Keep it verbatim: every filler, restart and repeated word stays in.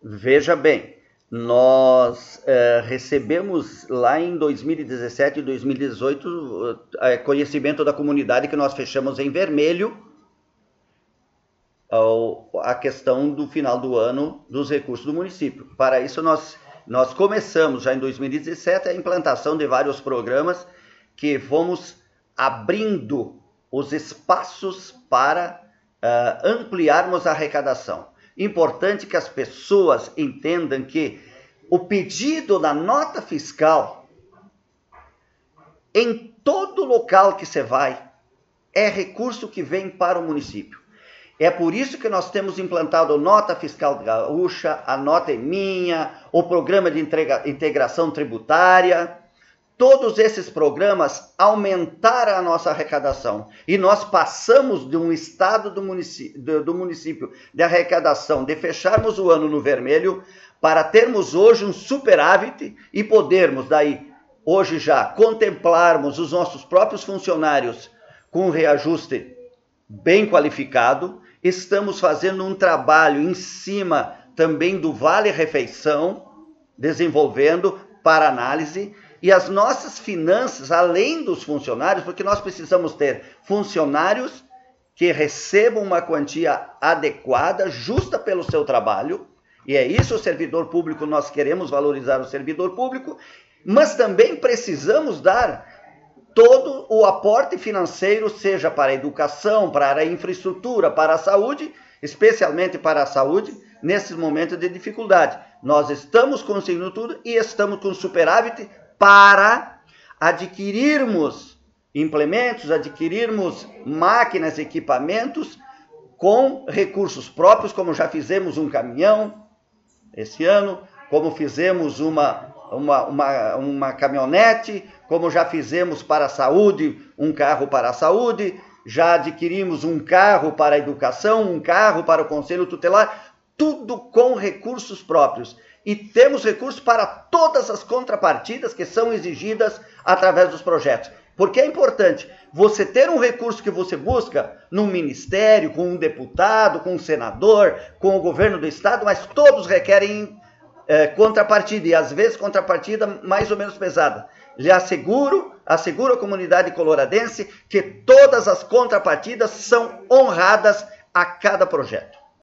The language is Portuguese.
Veja bem, nós é, recebemos lá em dois mil e dezessete e dois mil e dezoito é, conhecimento da comunidade que nós fechamos em vermelho ao, a questão do final do ano dos recursos do município. Para isso nós, nós começamos já em dois mil e dezessete a implantação de vários programas que fomos abrindo os espaços para uh, ampliarmos a arrecadação. Importante que as pessoas entendam que o pedido da nota fiscal, em todo local que você vai, é recurso que vem para o município. É por isso que nós temos implantado a Nota Fiscal Gaúcha, a Nota é Minha, o Programa de Integração Tributária. Todos esses programas aumentaram a nossa arrecadação e nós passamos de um estado do município, do município de arrecadação, de fecharmos o ano no vermelho, para termos hoje um superávit e podermos daí, hoje já, contemplarmos os nossos próprios funcionários com um reajuste bem qualificado. Estamos fazendo um trabalho em cima também do Vale Refeição, desenvolvendo para análise. E as nossas finanças, além dos funcionários, porque nós precisamos ter funcionários que recebam uma quantia adequada, justa pelo seu trabalho, e é isso o servidor público, nós queremos valorizar o servidor público, mas também precisamos dar todo o aporte financeiro, seja para a educação, para a infraestrutura, para a saúde, especialmente para a saúde, nesse momento de dificuldade. Nós estamos conseguindo tudo e estamos com superávit para adquirirmos implementos, adquirirmos máquinas, equipamentos com recursos próprios, como já fizemos um caminhão esse ano, como fizemos uma, uma, uma, uma caminhonete, como já fizemos para a saúde, um carro para a saúde, já adquirimos um carro para a educação, um carro para o Conselho Tutelar, tudo com recursos próprios. E temos recursos para todas as contrapartidas que são exigidas através dos projetos. Porque é importante você ter um recurso que você busca num ministério, com um deputado, com um senador, com o governo do estado, mas todos requerem é, contrapartida, e às vezes contrapartida mais ou menos pesada. Lhe asseguro, asseguro à comunidade coloradense que todas as contrapartidas são honradas a cada projeto.